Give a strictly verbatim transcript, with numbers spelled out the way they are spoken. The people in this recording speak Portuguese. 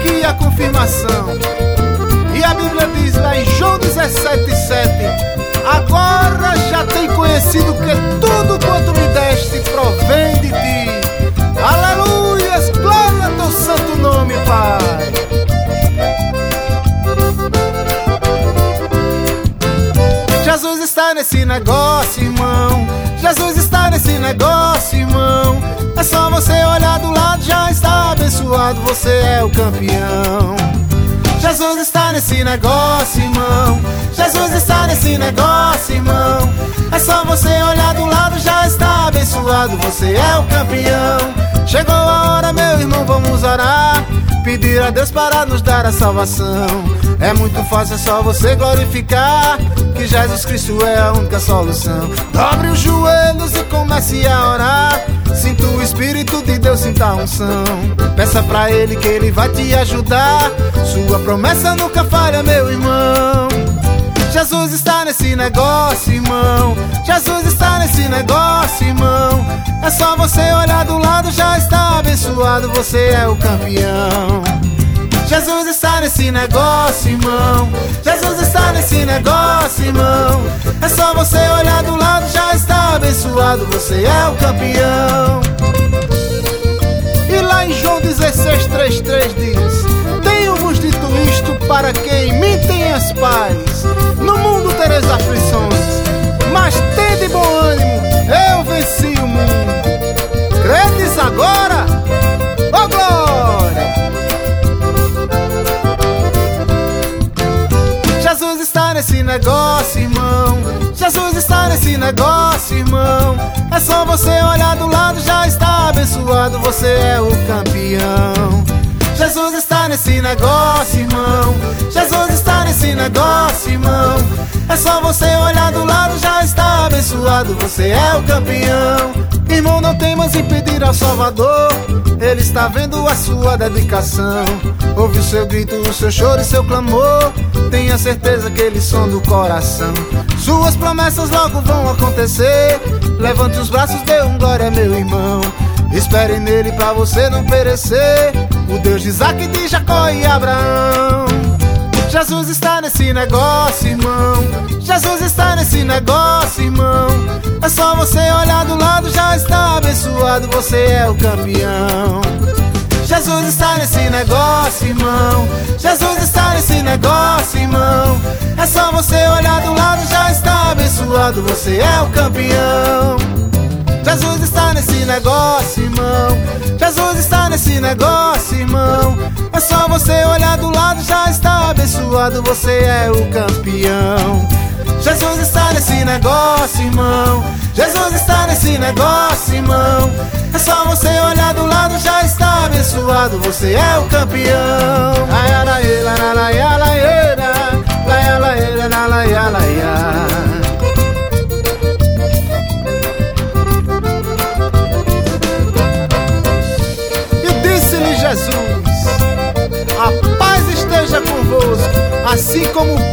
aqui a confirmação. E a Bíblia diz lá em João dezessete, sete: agora já tem conhecido que tudo quanto me deste provém de ti. Aleluias, glória ao teu santo nome, Pai. Jesus está nesse negócio, irmão. Jesus está nesse negócio, irmão. É só você olhar do lado, já está abençoado, você é o campeão. Jesus está nesse negócio, irmão. Jesus está nesse negócio, irmão. É só você olhar do lado, já está abençoado, você é o campeão. Chegou a hora, meu irmão, vamos orar, pedir a Deus para nos dar a salvação. É muito fácil, é só você glorificar que Jesus Cristo é a única solução. Dobre os joelhos e comece a orar. Sinta o Espírito de Deus, sinta a unção. Peça pra Ele que Ele vai te ajudar. Sua promessa nunca falha, meu irmão. Jesus está nesse negócio, irmão. Jesus está nesse negócio, irmão. É só você olhar do lado, já está abençoado, você é o campeão. Jesus está nesse negócio, irmão. Jesus está nesse negócio, irmão. É só você olhar do lado, já está abençoado, você é o campeão. E lá em João dezesseis, três, três diz: tenho-vos dito isto para que em mim tenhas paz. No mundo tereis aflições, mas tende bom ânimo, eu venci o mundo. Credes agora? Ó glória! Jesus está nesse negócio, irmão. Jesus está nesse negócio, irmão. É só você olhar do lado, já está abençoado, você é o campeão. Jesus está nesse negócio, irmão. Jesus está nesse negócio, irmão. É só você olhar do lado, já está abençoado, você é o campeão. Irmão, não temas em pedir ao Salvador, Ele está vendo a sua dedicação. Ouve o seu grito, o seu choro e seu clamor. Tenha certeza que Ele sonda o coração. Suas promessas logo vão acontecer. Levante os braços, dê um glória, meu irmão. Espere nele pra você não perecer, o Deus de Isaac, de Jacó e Abraão. Jesus está nesse negócio, irmão. Jesus está nesse negócio, irmão. É só você olhar do lado, já está abençoado, você é o campeão. Jesus está nesse negócio, irmão. Jesus está nesse negócio, irmão. É só você olhar do lado, já está abençoado, você é o campeão. Jesus está nesse negócio, irmão. Jesus está nesse negócio, irmão. É só você olhar do lado, já está abençoado, você é o campeão. Jesus está nesse negócio, irmão. Jesus está nesse negócio, irmão. É só você olhar do lado, já está abençoado, você é o campeão. E disse-lhe Jesus: a paz esteja convosco, assim como